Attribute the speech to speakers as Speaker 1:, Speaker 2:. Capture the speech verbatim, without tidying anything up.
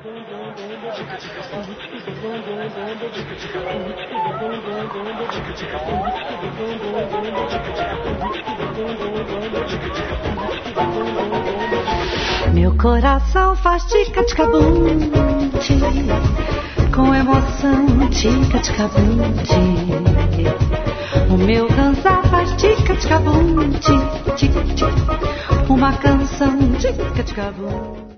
Speaker 1: Meu coração faz tica-tica-bum, com emoção, tica-tica-bum. O meu dançar faz tica-tica-bum, tic-tic-tic, uma canção, tica-tica-bum.